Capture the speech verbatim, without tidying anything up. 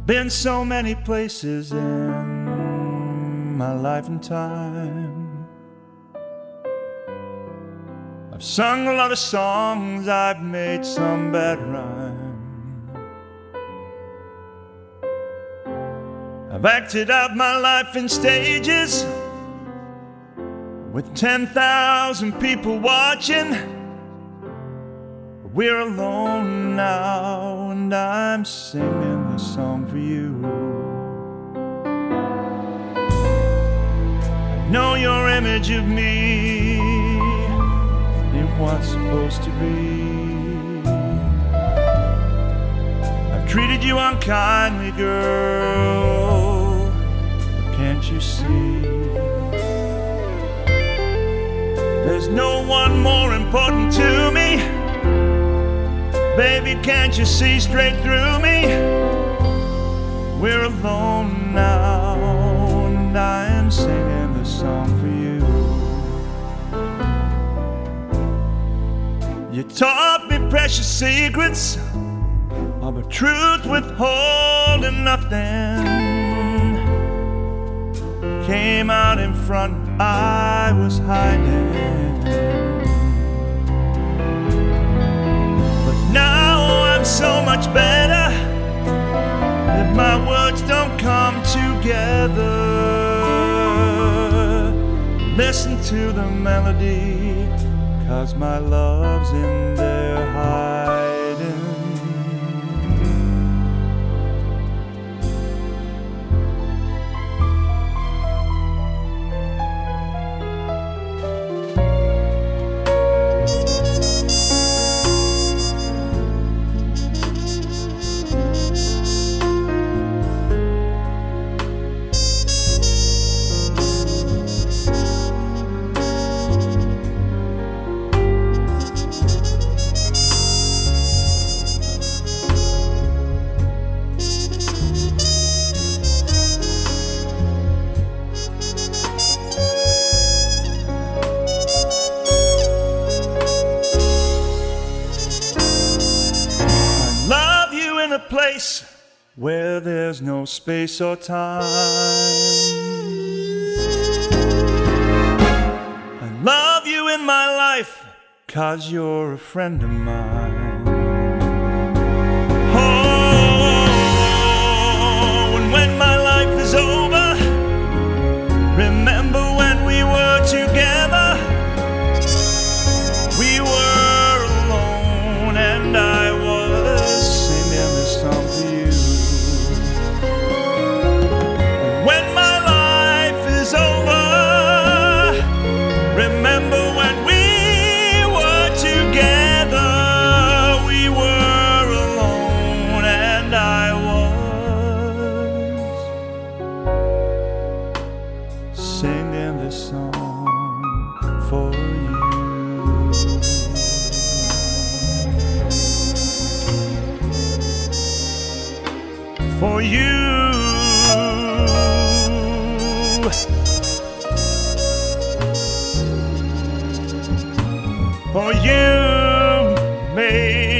Been so many places in my life and time. I've sung a lot of songs, I've made some bad rhyme. I've acted out my life in stages with ten thousand people watching. We're alone now, and I'm singing this song for you. I know your image of me ain't what's supposed to be. I've treated you unkindly, girl, but can't you see? There's no one more important to me. Baby, can't you see straight through me? We're alone now, and I am singing this song for you. You taught me precious secrets of a truth withholding nothing. Came out in front, I was hiding. So much better if my words don't come together. Listen to the melody, 'cause my love's in there hiding. A place where there's no space or time. I love you in my life, 'cause you're a friend of mine. Oh, and when my life is over, remember when we were together. We were alone, and I was singing this song for you. And when my life is over, remember when we were together. We were alone, and I was singing this song for you. For you, for you, made